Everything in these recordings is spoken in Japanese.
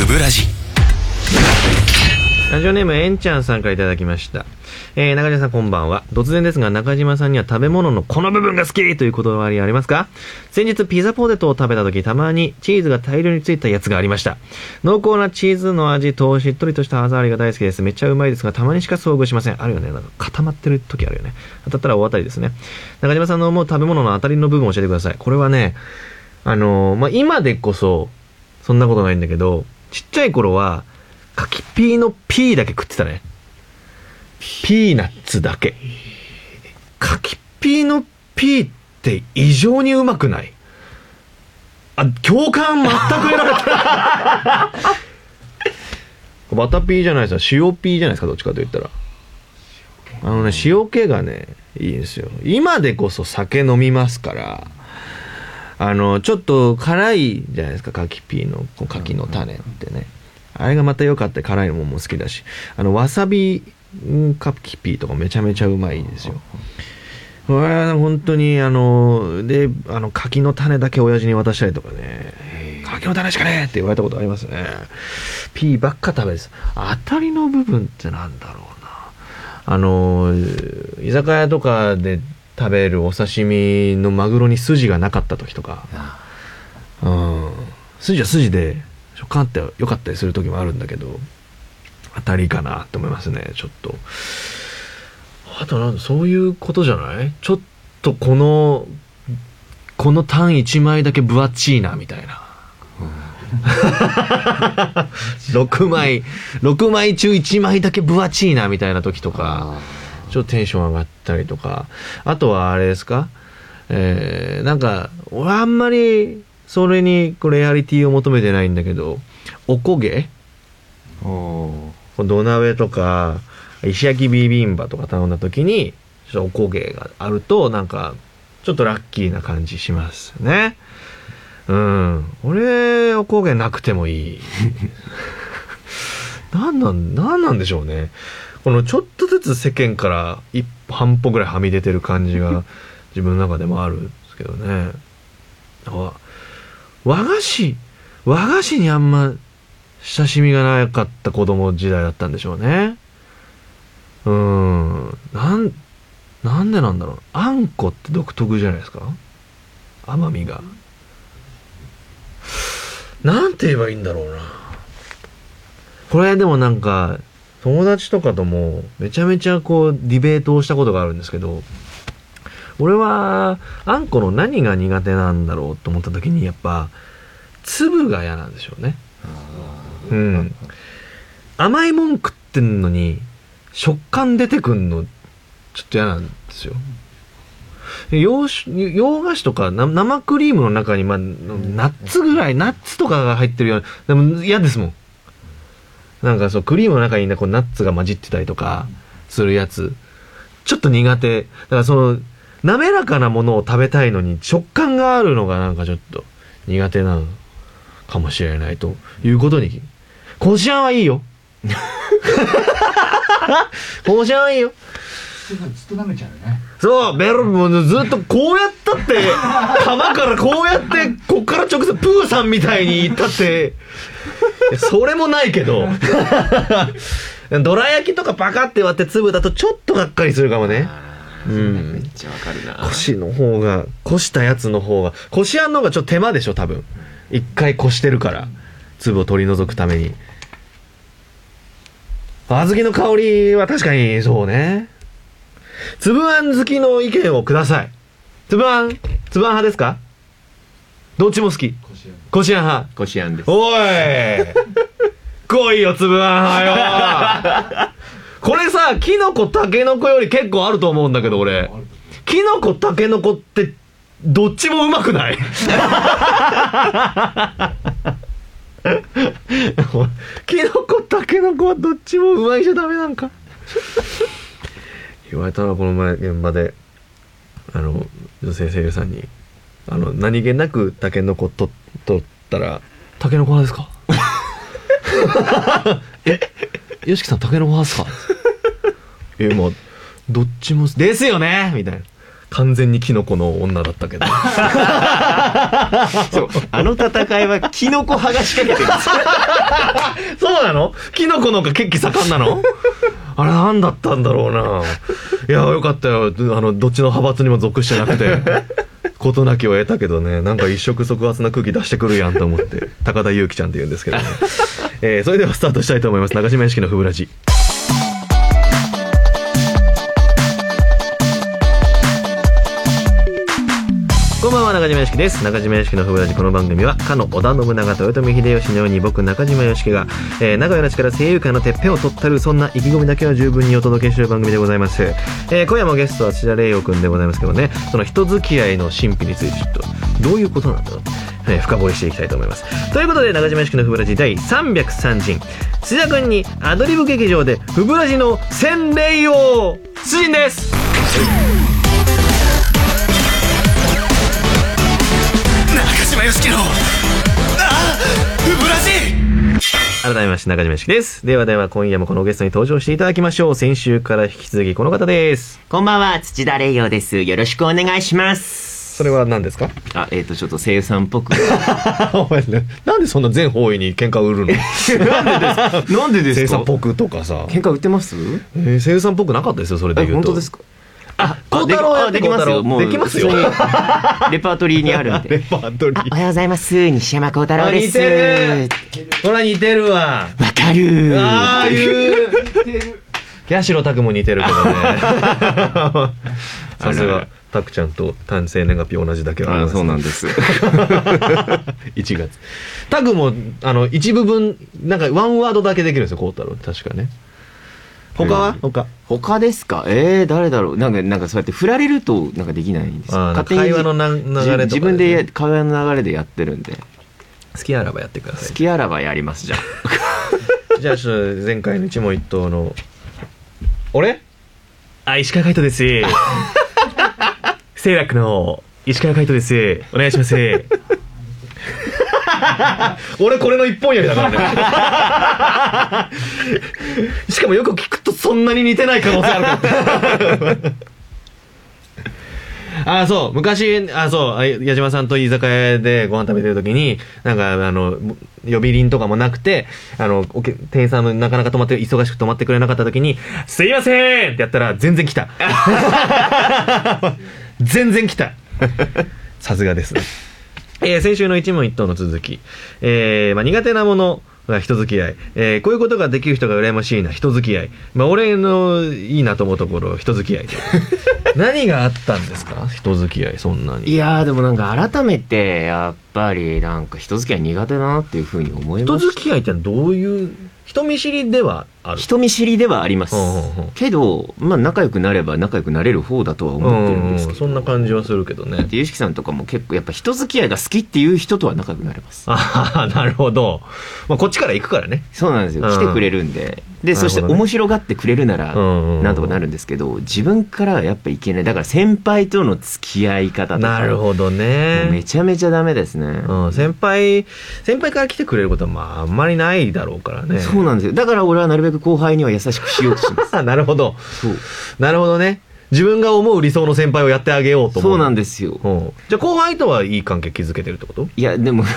ブラジ。 ラジオネームえんちゃんさんからいただきました。中島さんこんばんは。突然ですが中島さんには食べ物のこの部分が好きというこだわりありますか？先日ピザポテトを食べた時、たまにチーズが大量についたやつがありました。濃厚なチーズの味としっとりとした歯触りが大好きです。めっちゃうまいですがたまにしか遭遇しません。あるよね、なんか固まってる時あるよね。当たったら大当たりですね。中島さんの思う食べ物の当たりの部分を教えてください。これはね、今でこそそんなことないんだけど、ちっちゃい頃は柿ピーのピーだけ食ってたね。ピーナッツだけ。柿ピーのピーって異常にうまくない？共感全く得られた。バタピーじゃないですか、塩ピーじゃないですか、どっちかと言ったら。塩気がねいいんですよ。今でこそ酒飲みますから、ちょっと辛いじゃないですか、柿ピーの柿の種ってね。あれがまた良かった。辛いのも好きだし、わさび柿ピーとかめちゃめちゃうまいですよ。これは本当にで柿の種だけ親父に渡したりとかね、柿の種しかねえって言われたことありますね。ピーばっか食べです。当たりの部分ってなんだろうな。居酒屋とかで食べるお刺身のマグロに筋がなかった時とか、筋は筋で食感って良かったりする時もあるんだけど、当たりかなって思いますね。ちょっとあとそういうことじゃない？ちょっとこのタン1枚だけ分厚いなみたいな、6枚中1枚だけ分厚いなみたいな時とか、ちょっとテンション上がったりとか。あとはあれですか、なんか俺あんまりそれにレアリティを求めてないんだけど、おこげ、土鍋とか石焼きビビンバとか頼んだ時にちょっとおこげがあるとなんかちょっとラッキーな感じしますね。俺おこげなくてもいい。なんなんでしょうね。このちょっとずつ世間から半歩ぐらいはみ出てる感じが自分の中でもあるんですけどね。和菓子にあんま親しみがなかった子供時代だったんでしょうね。なんでなんだろう。あんこって独特じゃないですか、甘みが。なんて言えばいいんだろうな。これでもなんか友達とかともめちゃめちゃディベートをしたことがあるんですけど、俺はあんこの何が苦手なんだろうと思った時に、やっぱ粒が嫌なんでしょうね。甘いもん食ってんのに食感出てくんのちょっと嫌なんですよ。洋菓子とか生クリームの中にナッツとかが入ってるような、でも嫌ですもん。なんかクリームの中にナッツが混じってたりとかするやつちょっと苦手だから。滑らかなものを食べたいのに食感があるのがなんかちょっと苦手なのかもしれないということに。こしあんはいいよ。こしあんはいいよ。 ずっと舐めちゃうよね。 そう、ベロもずっとこうやったって釜からこうやってこっから直接プーさんみたいにいったってそれもないけどどら焼きとかパカって割って粒だとちょっとがっかりするかもね。 めっちゃわかるな。 こしたやつの方が、こしあんの方がちょっと手間でしょ多分。一回こしてるから粒を取り除くために。小豆の香りは確かにそうね。粒あん好きの意見をください。粒あん派ですか？どっちも好き。こしあん派。 こしあんです。 おい来いよ粒あん派よ。これさ、キノコタケノコより結構あると思うんだけど、俺キノコタケノコってどっちもうまくない？キノコタケノコはどっちもうまいじゃダメなんか。言われたらこの前現場で女性声優さんに何気なくタケノコ取ったらタケノコ派ですか？よしきさんタケノコ派ですか？まあどっちもですよねみたいな。 完全にキノコの女だったけどそう、あの戦いはキノコ派が仕掛けてるんですよ。 そうなの？キノコの方が血気盛んなの？あれ何だったんだろうな。いやよかったよ、どっちの派閥にも属してなくて事なきを得たけどね、なんか一触即発な空気出してくるやんと思って高田裕樹ちゃんって言うんですけどねそれではスタートしたいと思います。中島屋敷のふぶらじ。こんばんは、中島よしきです。中島よしきのふぶらじ。この番組はかの織田信長と豊臣秀吉のように僕中島よしきが、名古屋の地から声優界のてっぺんを取ったる、そんな意気込みだけは十分にお届けしている番組でございます。今夜もゲストは土田玲陽くんでございますけどね、その人付き合いの神秘についてちょっとどういうことなんだろう、深掘りしていきたいと思います。ということで、中島よしきのふぶらじ第303陣、土田くんにアドリブ劇場でふぶらじの洗礼を出陣です。 中島よしきのふぶらじ。 改めまして中島よしきです。では今夜もこのゲストに登場していただきましょう。先週から引き続きこの方です。 こんばんは、土田玲陽です。よろしくお願いします。 それは何ですか？ ちょっと声優さんっぽくお前ね、なんでそんな全方位に喧嘩売るの？ なんでですか？ 声優さんっぽくとかさ、 喧嘩売ってます？ 声優さんっぽくなかったですよ、それで言うと。 本当ですか？ 孝太郎やって、 できますよ。もうできますよ。 レパートリーにあるんで。 レパートリー。 おはようございます。西山孝太郎です。 似てる。ほら似てるわ。 わかる。 ああいう。八代拓も似てるけどね。さすが拓ちゃんと単生年月日同じだけはあります、ね。 そうなんです。 1月。拓も一部分なんかワンワードだけできるんですよ、孝太郎。確かね。他は？ 他ですか？誰だろう。なんかそうやって振られるとなんかできないんですよ。勝手に会話の流れとか、ね、 自分で会話の流れでやってるんで。 好きあらばやってください。 好きあらばやります。じゃあじゃあちょっと前回の一問一答の俺？石川海人です。清楽の石川海人です。お願いします。俺これの一本やりだからね。しかもよく聞くとそんなに似てない可能性あるからそう昔矢島さんと居酒屋でご飯食べてる時になんか呼び鈴とかもなくて店員さんもなかなか忙しく泊まってくれなかった時にすいませんってやったら全然来た。全然来た。さすがですね。先週の一問一答の続き、苦手なものが人付き合い、こういうことができる人が羨ましいな、人付き合い、俺のいいなと思うところ人付き合い。何があったんですか、人付き合い。そんなに。 いやでもなんか改めてやっぱりなんか人付き合い苦手だなっていうふうに思いました。 人付き合いってどういう人見知りではある？ 人見知りではあります、けど仲良くなれば仲良くなれる方だとは思ってるんですけど、 そんな感じはするけどね。 でゆしきさんとかも結構やっぱ人付き合いが好きっていう人とは仲良くなれます。 なるほど、こっちから行くからね。 そうなんですよ、来てくれるんで、そして面白がってくれるならなんとかなるんですけど、自分からはやっぱいけない。だから先輩との付き合い方とか。 なるほどね。 めちゃめちゃダメですね。 先輩から来てくれることはあんまりないだろうからね。 そうなんですよ。だから俺はなるべく後輩には優しくしようとします。 なるほど。 そう。 なるほどね。自分が思う理想の先輩をやってあげようと思う。 そうなんですよ。 じゃあ後輩とはいい関係築けてるってこと？ いやでも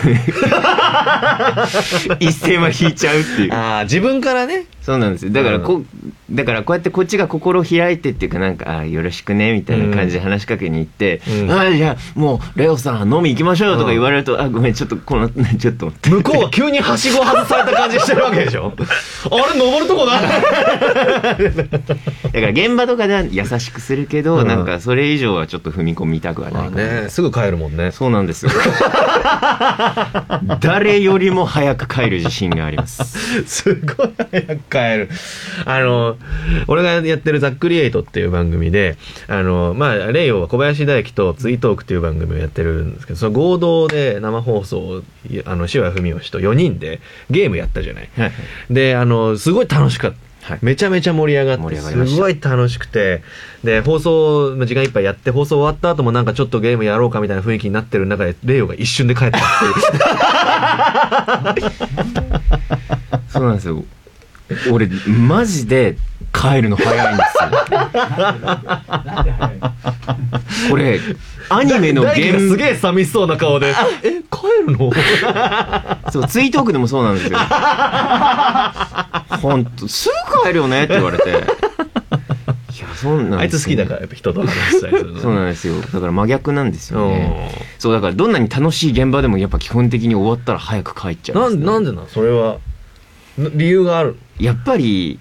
一線は引いちゃうっていう。 自分からね。 そうなんですよ。だからこうやってこっちが心を開いてっていうか、なんかよろしくねみたいな感じで話しかけに行って、じゃあもうレオさん飲み行きましょうよとか言われると、ごめんちょっとちょっと向こうは急にはしご外された感じしてるわけでしょ。あれ登るとこだ。 だから現場とかでは優しくするけど、なんかそれ以上はちょっと踏み込みたくはないからね。すぐ帰るもんね。 そうなんですよ。誰よりも早く帰る自信があります。 すごい早く帰る。俺がやってるザックリエイトっていう番組で、レイオは小林大輝とツイートークっていう番組をやってるんですけど、その合同で生放送を塩谷文義と4人でゲームやったじゃない。で、すごい楽しかった。めちゃめちゃ盛り上がってすごい楽しくて、で放送の時間いっぱいやって放送終わった後もなんかちょっとゲームやろうかみたいな雰囲気になってる中でレイオが一瞬で帰ったっていう。 そうなんですよ。俺マジで帰るの早いんですよ。 これアニメの大輝がすげえ寂しそうな顔で帰るのそうツイートークでもそうなんですよ。本当すぐ帰るよねって言われて、いやそうなんですよ、 あいつ好きだからやっぱ人と話したりするの。 そうなんですよ。だから真逆なんですよね。そうだからどんなに楽しい現場でもやっぱ基本的に終わったら早く帰っちゃうんです、ね、 なんでそれは理由がある？ やっぱ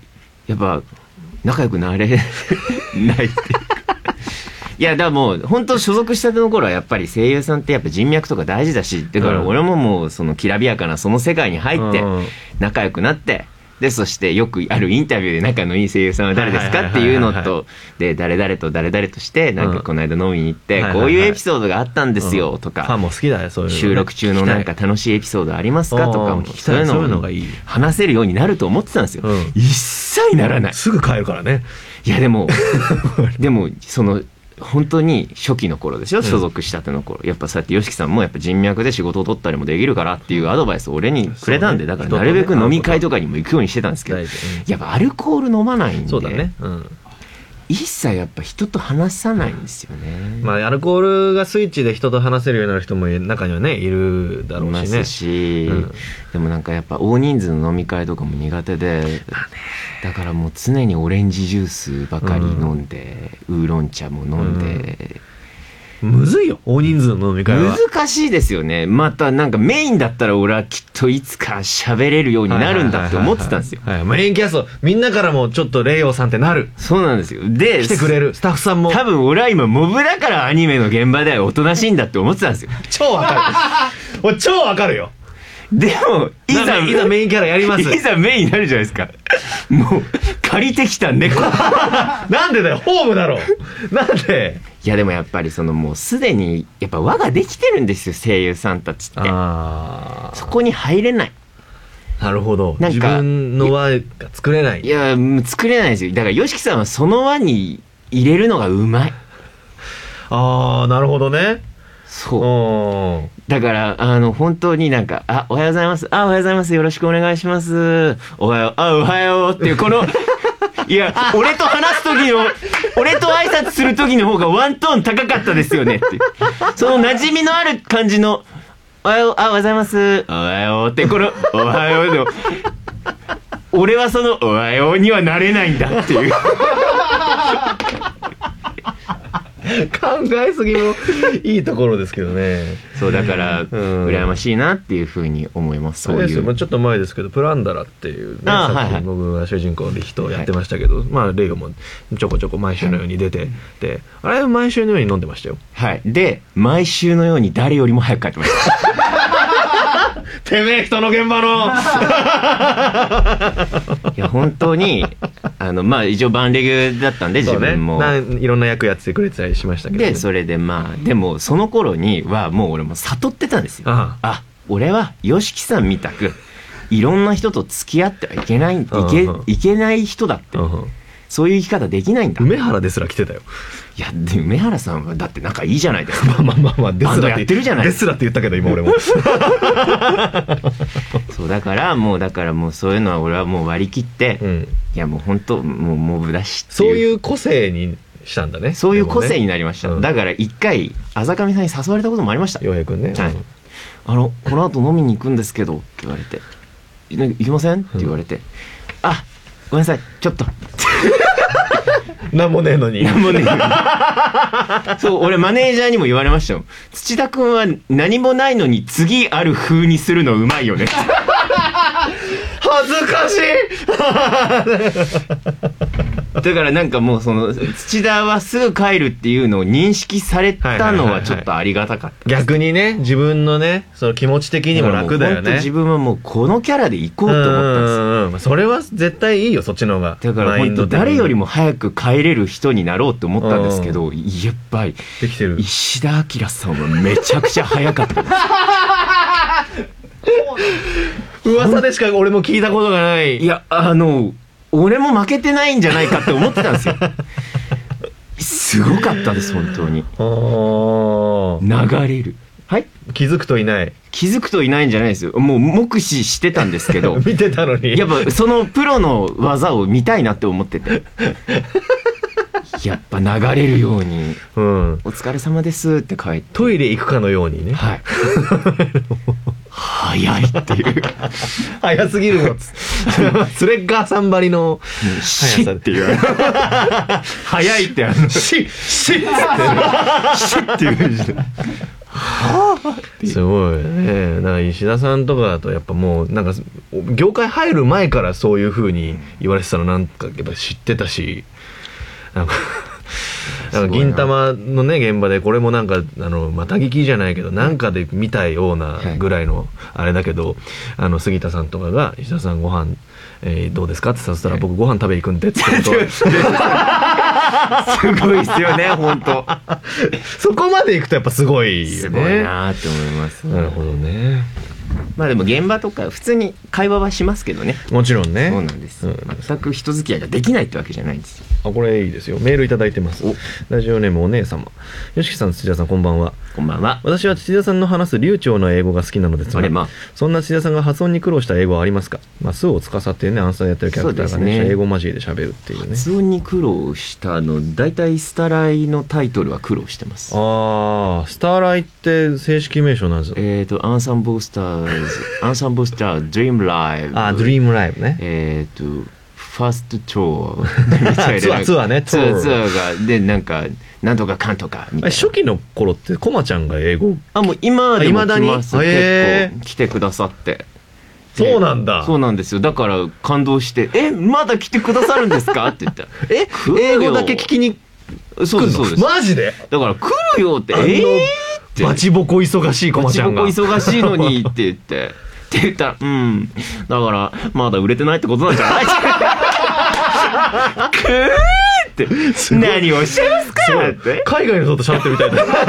仲良くなれないっていうかいやだからもう本当所属したての頃はやっぱり声優さんってやっぱ人脈とか大事だし、だから俺ももうそのきらびやかなその世界に入って仲良くなって、でそしてよくあるインタビューで仲のいい声優さんは誰ですかっていうのと、で誰々と誰々としてなんかこの間飲みに行ってこういうエピソードがあったんですよとか、 ファンも好きだよそういうのね、 収録中のなんか楽しいエピソードありますかとかも聞きたい、そういうのがいい、 話せるようになると思ってたんですよ。一切ならない。 すぐ帰るからね。 いやでもその本当に初期の頃ですよ、所属したての頃、やっぱそうやって YOSHIKI さんもやっぱ人脈で仕事を取ったりもできるからっていうアドバイスを俺にくれたんで、だからなるべく飲み会とかにも行くようにしてたんですけど、やっぱアルコール飲まないんで、 そうだね、 一切やっぱ人と話さないんですよね。 まあアルコールがスイッチで人と話せるようになる人も中にはねいるだろうしね。いますし、でもなんかやっぱ大人数の飲み会とかも苦手で、だからもう常にオレンジジュースばかり飲んで、ウーロン茶も飲んで、 むずいよ大人数の飲み会は。 難しいですよね。またなんかメインだったら俺はきっといつか喋れるようになるんだって思ってたんですよ。 メインキャストみんなからもちょっとレイオさんってなる。 そうなんですよ。で来てくれるスタッフさんも多分俺は今モブだからアニメの現場ではおとなしいんだって思ってたんですよ。 超わかる俺超わかるよ。 でもいざメインキャラやります。 いざメインになるじゃないですか。もう借りてきた猫なんでだよホームだろなんで。 いやでもやっぱりそのもうすでにやっぱ輪ができてるんですよ声優さんたちって。そこに入れない。 なるほど。 なんか自分の輪が作れない。 いや作れないですよ。だから YOSHIKI さんはその輪に入れるのがうまい。 ああなるほどね。 そう。だから本当になんかおはようございます。おはようございます。よろしくお願いします。おはよう。おはようっていうこのいや俺と話す時の俺と挨拶する時の方がワントーン高かったですよねっていうその馴染みのある感じのおはよう。おはようございます。おはようってこのおはようの俺はそのおはようにはなれないんだっていう考えすぎもいいところですけどね。 そうだから羨ましいなっていうふうに思います。そういう。 ちょっと前ですけどプランダラっていうね、さっき僕が主人公で人をやってましたけど、まあレイゴもちょこちょこ毎週のように出て、であれ毎週のように飲んでましたよ。 はい。で毎週のように誰よりも早く帰ってましたてめえ人の現場のいや本当にまあ一応バンレギュだったんで自分も、 いろんな役やってくれてたりしましたけど、 でそれでまあでもその頃にはもう俺も悟ってたんですよ。俺は YOSHIKI さんみたくいろんな人と付き合ってはいけないいけない人だって、そういう生き方できないんだ。 梅原ですら来てたよ。 いやで梅原さんはだって仲いいじゃないですか。 まあですらやってるじゃないですらって言ったけど今俺もそうだからもうそういうのは俺はもう割り切って、いやもう本当もうモブだしっていう、 そういう個性にしたんだね。 そういう個性になりました、だから一回あざかみさんに誘われたこともありました。 洋平くんね、 はい、この後飲みに行くんですけどって言われて行きませんって言われて、ごめんなさいちょっとなんもねえのにそう俺マネージャーにも言われましたよ。土田くんは何もないのに次ある風にするのうまいよね恥ずかしいだからなんかもうその土田はすぐ帰るっていうのを認識されたのはちょっとありがたかった。 逆にね自分のねその気持ち的にも楽だよね。 自分はもうこのキャラで行こうと思ったんですよ。 それは絶対いいよそっちの方が。 だから本当誰よりも早く帰れる人になろうって思ったんですけど、やっぱりできてる石田明さんはめちゃくちゃ早かった噂でしか俺も聞いたことがない。 いや俺も負けてないんじゃないかって思ってたんですよすごかったです本当に。流れる。はい気づくといないんじゃないですよ。もう目視してたんですけど見てたのにやっぱそのプロの技を見たいなって思ってていやっぱ流れるようにうん。 「お疲れ様です」って帰ってトイレ行くかのようにね。 はい早いっていう早すぎるの。スレッガーさんばりのシッっていう早いってシッシッっていうすごいね。だから石田さんとかだとやっぱもうなんか業界入る前からそういう風に言われてたのなんかやっぱ知ってたし、なんか銀玉のね現場でこれもなんかまた聞きじゃないけどなんかで見たようなぐらいのあれだけど、杉田さんとかが石田さんご飯どうですかって誘ったら僕ご飯食べ行くんでってことすごいですよね本当そこまで行くとやっぱすごいよね。 すごいなって思います。 なるほどね。 まあでも現場とか普通に会話はしますけどね。 もちろんね。 そうなんです、全く人付き合いができないってわけじゃないんですよ。 あ、これいいですよ。メールいただいてます。ラジオネームお姉様。よしきさん、土田さん、こんばんは。 こんばんは。 私は土田さんの話す流暢な英語が好きなのですが、そんな土田さんが発音に苦労した英語はありますか？スを司ってね、アンサーやってるキャラクターがね、英語交えで喋るっていうね。 発音に苦労したの、大体スタライのタイトルは苦労してます。 ああ、スターライって正式名称なんですよ。 アンサンボスター、ドリームライブ。 あ、ドリームライブね。 ファーストトーツアーね、 ツアーがでなんかなんとかかんとかみたいな。 初期の頃ってコマちゃんが英語もう今でも来ます。結構来てくださって。 そうなんだ。 そうなんですよ。だから感動してまだ来てくださるんですかって言ったら英語だけ聞きにそうですそうです。 マジでだから来るよってってバチボコ忙しいコマちゃんがバチボコ忙しいのにって言ってって言ったらだからまだ売れてないってことなんじゃないって何をおっしゃいますかって海外の人と喋ってるみたい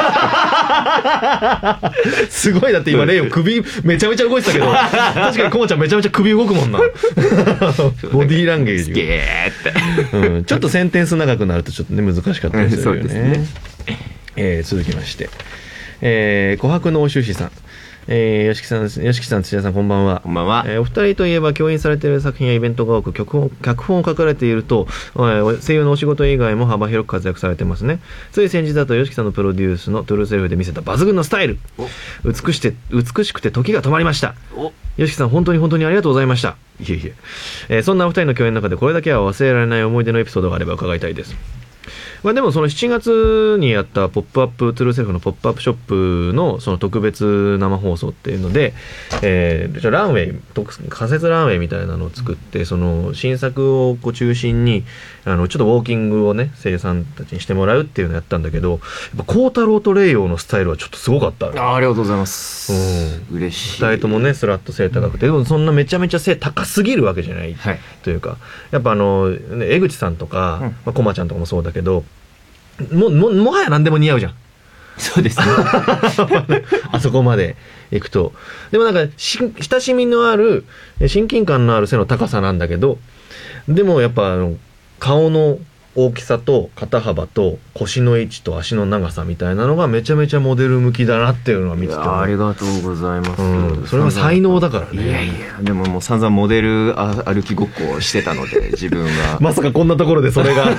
なすごい。だって今レイオ首めちゃめちゃ動いてたけど確かにコマちゃんめちゃめちゃ首動くもんなボディーランゲージスケーって、 ちょっとセンテンス長くなるとちょっとね難しかったりするよね。続きまして、琥珀のお修士さん、よしきさん、土屋さん、こんばんは。 こんばんは。 お二人といえば共演されている作品やイベントが多く脚本を書かれていると、声優のお仕事以外も幅広く活躍されてますね。つい先日だとよしきさんのプロデュースのトゥルーセルフで見せた抜群のスタイル、美しくて時が止まりました。よしきさん、本当にありがとうございました。いえいえ。そんなお二人の共演の中でこれだけは忘れられない思い出のエピソードがあれば伺いたいです。でもその7月にやったポップアップトゥルーセルフのポップアップショップのその特別生放送っていうので、ランウェイ仮設ランウェイみたいなのを作って、その新作を中心にちょっとウォーキングをね声優さんたちにしてもらうっていうのをやったんだけど、やっぱ孝太郎とレイヨウのスタイルはちょっとすごかった。 ありがとうございます。嬉しい。 2人ともねスラッと背高くて、でもそんなめちゃめちゃ背高すぎるわけじゃない、というか、やっぱ江口さんとかコマちゃんとかもそうだけど、もはや何でも似合うじゃん。 そうですねあそこまで行くと。でもなんか親しみのある親近感のある背の高さなんだけど、でもやっぱ顔の大きさと肩幅と腰の位置と足の長さみたいなのがめちゃめちゃモデル向きだなっていうのは見てて、 ありがとうございます、 それは才能だからね。 いやでももう散々モデル歩きごっこをしてたので自分はまさかこんなところでそれが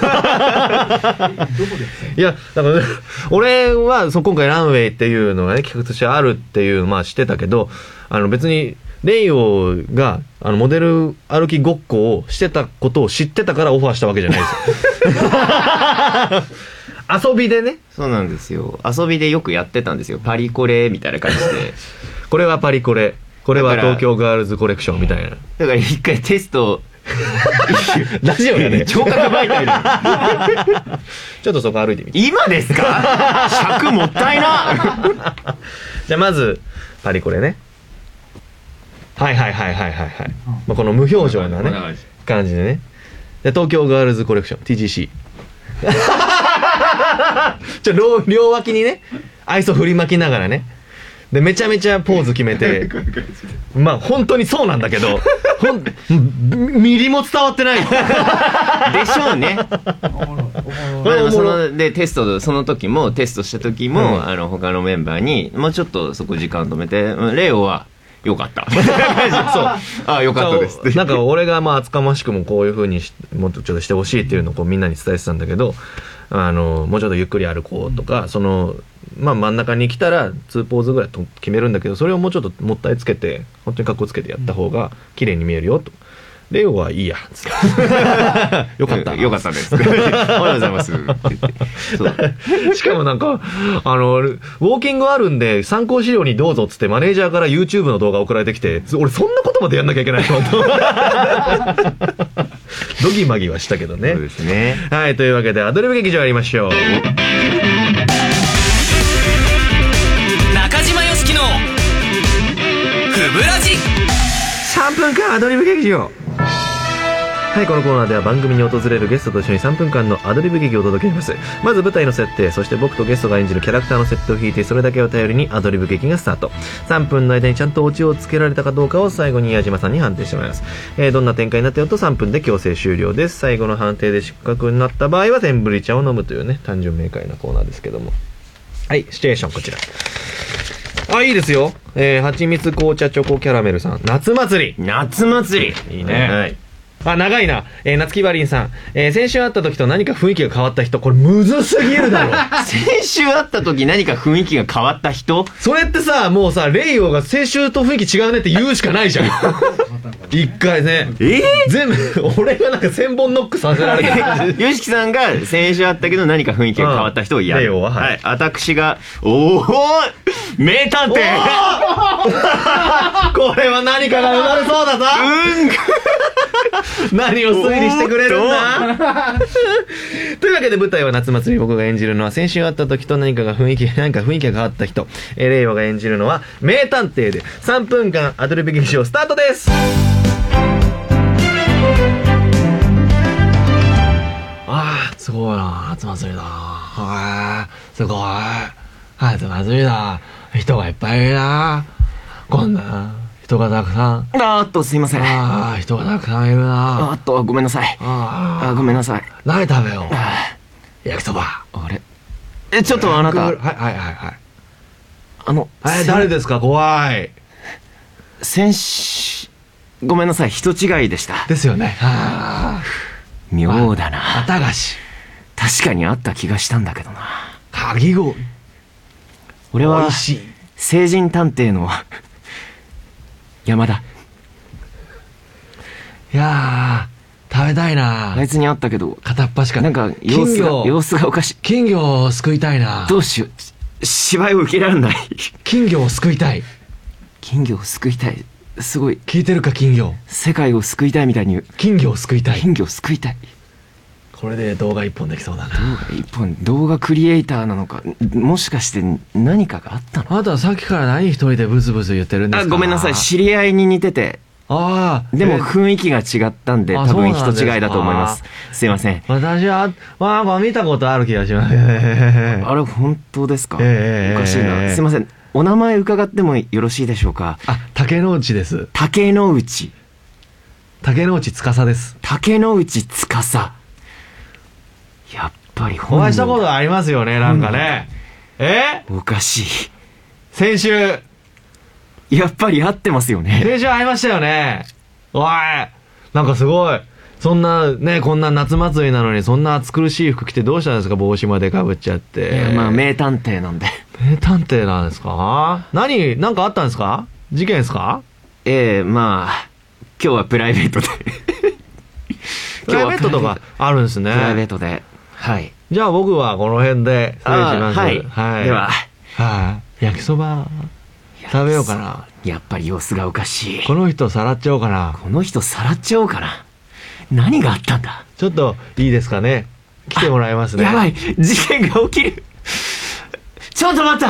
いやだから、ね、俺は今回ランウェイっていうのがね企画としてあるっていう知ってたけど、別にレイオがモデル歩きごっこをしてたことを知ってたからオファーしたわけじゃないですよ遊びでね。 そうなんですよ。遊びでよくやってたんですよ。パリコレみたいな感じでこれはパリコレ、これは東京ガールズコレクションみたいな。 だから一回テストラジオやね聴覚媒体でちょっとそこ歩いてみて。 今ですか尺もったいなじゃあまずパリコレね。はい、この無表情なね感じでね。で東京ガールズコレクション TGC 両脇にね愛想振りまきながらね、でめちゃめちゃポーズ決めて本当にそうなんだけどミリも伝わってないでしょうねでその時もテストした時も、他のメンバーにもうちょっとそこ時間止めて、レイオはよかったそうよかったですってなんか俺が厚かましくもこういう風にもっとちょっとしてほしいっていうのをみんなに伝えてたんだけど、 もうちょっとゆっくり歩こうとか、まあ真ん中に来たら2ポーズぐらいと決めるんだけど、それをもうちょっともったいつけて本当に格好つけてやった方が綺麗に見えるよと。レオはいいやつってよかったよかったですおはようございますしかもなんかウォーキングあるんで参考資料にどうぞっつってマネージャーから YouTube の動画送られてきて、俺そんなことまでやんなきゃいけないのとドギマギはしたけどね。 そうですね。 はい、というわけでアドリブ劇場やりましょう。 中島よしきのふぶラジ。 3分間アドリブ劇場。はい、このコーナーでは番組に訪れるゲストと一緒に3分間のアドリブ劇をお届けします。まず舞台の設定、そして僕とゲストが演じるキャラクターの設定を引いて、それだけを頼りにアドリブ劇がスタート。3分の間にちゃんとオチをつけられたかどうかを最後に矢島さんに判定してもらいます。どんな展開になったよと3分で強制終了です。最後の判定で失格になった場合は天振り茶を飲むというね、単純明快なコーナーですけども。はい、シチュエーションこちら。あ、いいですよ。蜂蜜紅茶チョコキャラメルさん、夏祭り。 夏祭りいいね。はい。あ、長いな。夏木バリンさん。先週会った時と何か雰囲気が変わった人。これむずすぎるだろ。 先週会った時何か雰囲気が変わった人。 それってさ、もうさ、レイオが先週と雰囲気違うねって言うしかないじゃん。一回ね。全部、俺がなんか千本ノックさせられてる。 よしきさんが先週会ったけど何か雰囲気が変わった人をやる。 レイオははい。私が、おお名探偵これは何かが生まれそうだぞ。何を推理してくれるんだというわけで舞台は夏祭り。僕が演じるのは先週会った時と何か雰囲気が変わった人。令和が演じるのは名探偵で3分間アドリブ劇場スタートです。あー、すごいな、夏祭りだ。すごい。夏祭りだ。人がいっぱいいるな。こんな人がたくさん。 すいません。 人がたくさんいるな。 ごめんなさい。ごめんなさい。 何食べよう。焼きそば。 あれちょっとあなた。 はい。誰ですか？怖い。 ごめんなさい。人違いでした。 ですよね。 妙だな。 綿菓子。 確かにあった気がしたんだけどな。 かき氷。 俺は成人探偵の山田。 いやー、食べたいな。 あいつに会ったけど片っ端からなんか様子がおかしい。 金魚を救いたいな。 どうしよう、芝居を受けられない。 金魚を救いたい。 金魚を救いたい。すごい。 聞いてるか、金魚。 世界を救いたいみたいに言う。 金魚を救いたい。 金魚を救いたい。 これで動画一本できそうだな。 動画クリエイターなのか、もしかして何かがあったの？ あなたはさっきから何一人でブツブツ言ってるんですか？ ごめんなさい。知り合いに似てて。でも雰囲気が違ったんで、多分人違いだと思います。すいません。 私は見たことある気がします。 あれ本当ですか？おかしいな。すいません。お名前伺ってもよろしいでしょうか？ 竹之内です。 竹之内司です。 竹之内司。 やっぱりお会いしたことありますよね、なんかね。 おかしい。 先週。 やっぱり会ってますよね。 先週会いましたよね。おい、なんかすごい。そんなね、こんな夏祭りなのにそんな暑苦しい服着てどうしたんですか？帽子までかぶっちゃって。 名探偵なんで。 名探偵なんですか？なんかあったんですか？事件ですか？ 今日はプライベートで。 プライベートとかあるんですね。 プライベートで。はい。 じゃあ僕はこの辺で失礼します。 はい。では。 焼きそば食べようかな。 やっぱり様子がおかしい。 この人さらっちゃおうかな。 何があったんだ？ ちょっといいですかね。来てもらえますね。 やばい、事件が起きる。ちょっと待った。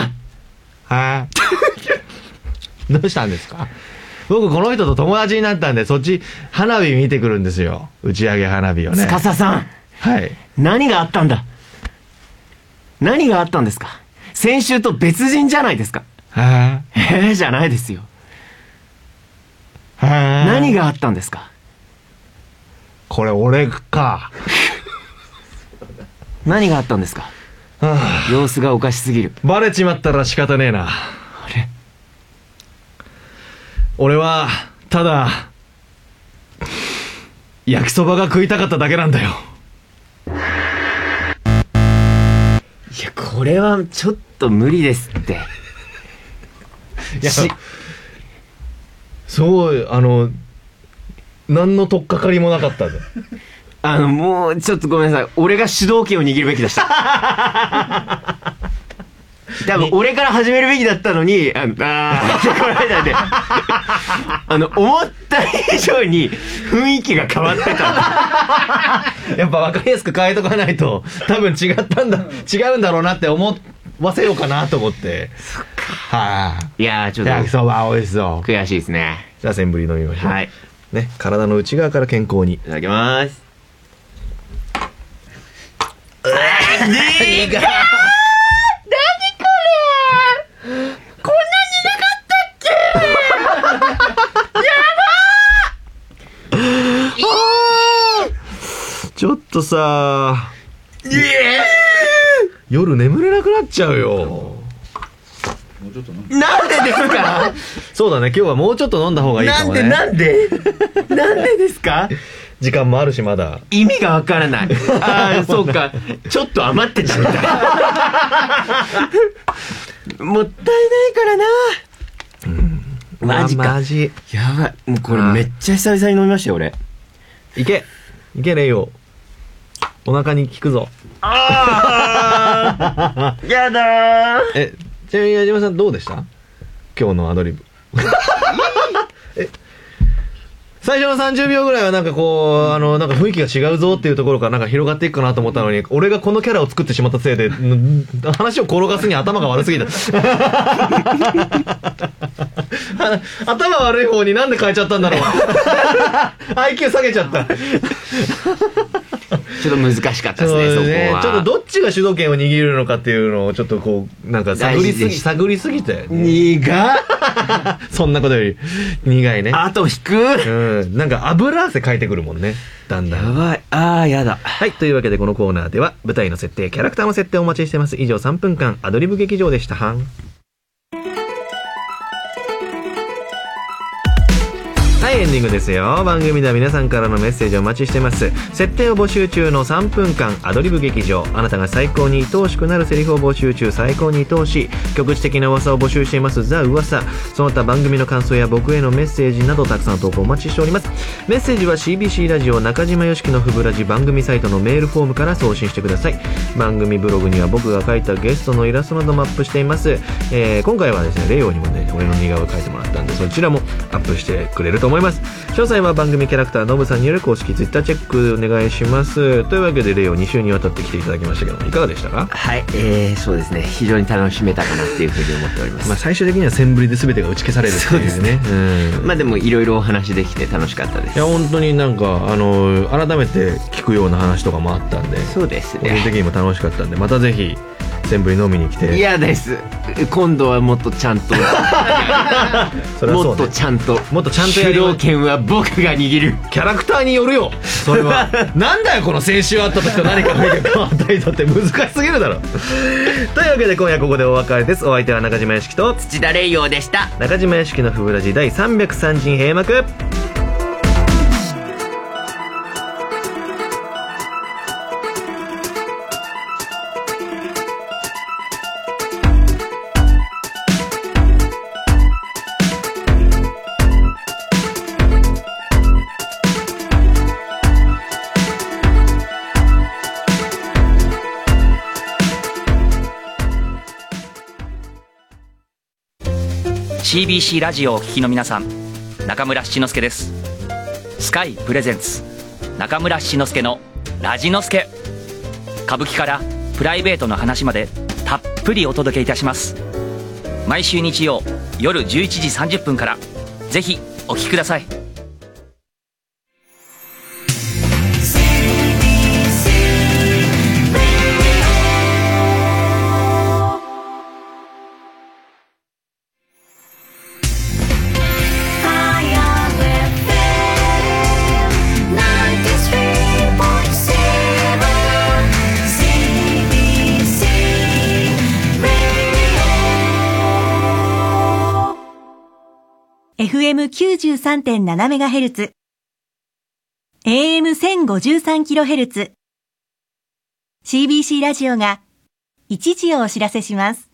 どうしたんですか？僕この人と友達になったんで、そっち花火見てくるんですよ。打ち上げ花火をね。 司さん。 はい。 何があったんだ？何があったんですか？先週と別人じゃないですか。じゃないですよ。何があったんですか？ これ俺か。 何があったんですか？様子がおかしすぎる。 バレちまったら仕方ねえな。俺はただ焼きそばが食いたかっただけなんだよ。 やこれはちょっと無理ですって。 いやそう何の取っかかりもなかったで。 もうちょっとごめんなさい、俺が主導権を握るべきでした。多分俺から始めるべきだったのに、この間で思った以上に雰囲気が変わってた。 やっぱ分かりやすく変えとかないと多分違うんだろうなって思わせようかなと思って。 そっか。 はい、 いやーちょっと焼きそば美味しそう。 悔しいですね。 じゃあセンブリ飲みましょう。 はい。 ね、体の内側から健康に。 いただきます。 苦い。 こんなになかったっけ？やばーちょっとさ夜眠れなくなっちゃうよ。 もうちょっと飲なんでですか？ そうだね、今日はもうちょっと飲んだ方がいいかもね。 なんでですか？ 時間もあるしまだ。 意味がわからない。そうか。ちょっと余ってたみたい。もったいないからな。マジか。 マジ。 やばい。もうこれめっちゃ久々に飲みましたよ、俺。 いけレイよ。お腹に効くぞ。 やだー。 ちなみに矢島さんどうでした？今日のアドリブ。最初の30秒ぐらいはなんかこう、なんか雰囲気が違うぞっていうところからなんか広がっていくかなと思ったのに、俺がこのキャラを作ってしまったせいで、話を転がすに頭が悪すぎた。頭悪い方になんで変えちゃったんだろう。IQ 下げちゃった。 ちょっと難しかったですね、そこは。 ちょっとどっちが主導権を握るのかっていうのをちょっとこう、なんか探りすぎて。 苦っ。 そんなことより苦いね。 あと引く。 なんか油汗かいてくるもんね、だんだん。 やばい。やだ。 はい、というわけでこのコーナーでは舞台の設定、キャラクターの設定をお待ちしてます。以上3分間アドリブ劇場でした。はい、エンディングですよ。番組では皆さんからのメッセージをお待ちしてます。設定を募集中の3分間アドリブ劇場。あなたが最高に愛おしくなるセリフを募集中。最高に愛おしい局地的な噂を募集しています。ザ・噂。その他番組の感想や僕へのメッセージなどたくさんの投稿お待ちしております。メッセージは CBC ラジオ中島よしきのふぶらじ番組サイトのメールフォームから送信してください。番組ブログには僕が描いたゲストのイラストなどもアップしています。今回はですね、レイオにもね、俺の似顔絵描いてもらったんで、そちらもアップしてくれると思います。詳細は番組キャラクターノブさんによる公式ツイッターチェックお願いします。というわけでレイオ2週にわたって来ていただきましたけども、いかがでしたか？ はい、そうですね、非常に楽しめたかなっていうふうに思っております。 まあ最終的にはセンブリで全てが打ち消されるっていうね。 まあでもいろいろお話できて楽しかったです。 いや本当になんか改めて聞くような話とかもあったんで、 そうですね、 個人的にも楽しかったんで、またぜひセンブリ飲みに来て。 嫌です。今度はもっとちゃんとそれはそうね、 もっとちゃんとやる。 主導権は僕が握る。 キャラクターによるよそれは。なんだよこの先週会った時と何か雰囲気が変わったりだって難しすぎるだろ。というわけで今夜ここでお別れです。お相手は中島よしきと土田レイヨーでした。 中島よしきのふぶらじ第303陣閉幕。 CBC ラジオをお聞きの皆さん、中村七之助です。スカイプレゼンツ中村七之助のラジノスケ。歌舞伎からプライベートの話までたっぷりお届けいたします。毎週日曜夜11時30分から、ぜひお聞きください。 FM93.7MHz、AM1053kHz、CBC ラジオが一時をお知らせします。